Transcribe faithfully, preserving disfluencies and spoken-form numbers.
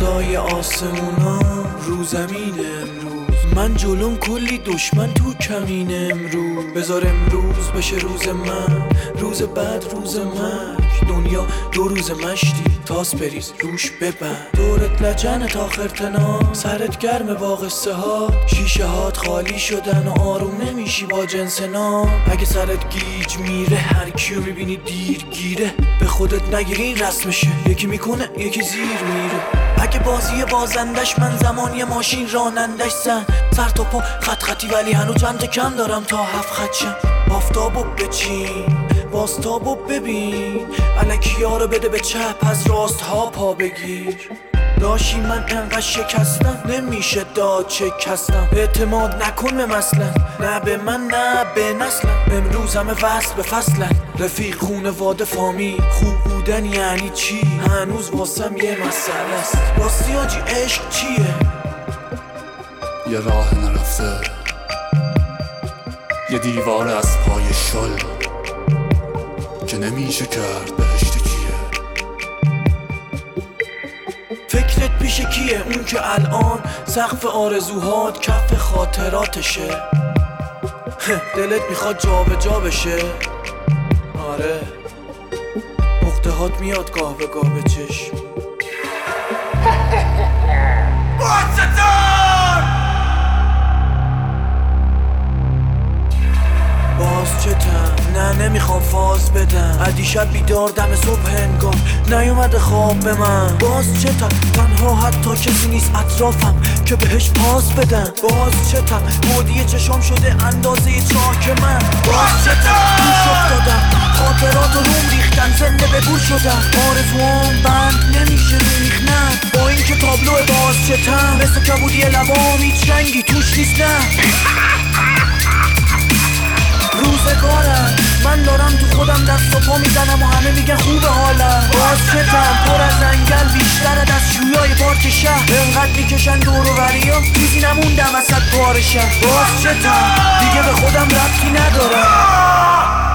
خدای آسمونا رو زمین امروز، من جلوم کلی دشمن تو کمین امروز. بذار امروز بشه روز من، روز بعد روز مرگ. دنیا دو روز مشتی، تاس بریز روش ببند. دورت لجنه تا خرتنا، سرت گرم با قصه ها. شیشه هات خالی شدن و آروم نمیشی با جنس نام. اگه سرت گیج میره هر کیو میبینی دیر گیره. به خودت نگیری این رسمشه، یکی میکنه یکی زیر میره. اگه بازی بازندش من زمانی ماشین رانندش زن. سر تا پا خط خطی ولی هنو چند کم دارم تا هفت خط شم. آفتابو بچین باستابو ببین، الکی ها رو بده به چپ از راست ها پا بگیر. داشی من انقدر شکستم نمیشه داد شکستم. اعتماد نکن به مثلا، نه به من نه به نسلم. امروز همه وصل به فصلن، رفیق خونه واده فامیل. خوب بودن یعنی چی؟ هنوز واسم یه مسئله است. راستی آجی عشق چیه؟ یه راه نرفته، یه دیوار از پای شل که نمیشه کرد بهشت کیه. فکرت پیش کیه؟ اون که الان سقف آرزوهات کف خاطراتشه. دلت میخواد جا به جا بشه. آره مختهات میاد گاه به گاه به چشم. باز چتم؟ نه نمیخوام فاز بدم. عدی شب بیدار دم صبح هنگام نیومده خواب به من. باز چتم؟ تنها حتی کسی نیست اطرافم که بهش پاس بدم. باز چتم؟ بودی چشام شده اندازه چاک من. باز چتم؟ روش افتادم خاطرات روم ریختن، زنده به گور شدم. آرزوام بند نمیشه میخنم با این که تابلو باز چتم. مثل کبودی لبام هیچ رنگی توش نیست. نه روزگارم من دارم تو خودم دست و پا میزنم و همه میگن خوب حالم. باز چتم؟ پر از انگل بیشتر از شویای پارک شهر. انقدر میکشن دور و بریا چیزی نموندم وسط بار شهر. باز چتم؟ دیگه به خودم ربطی ندارم.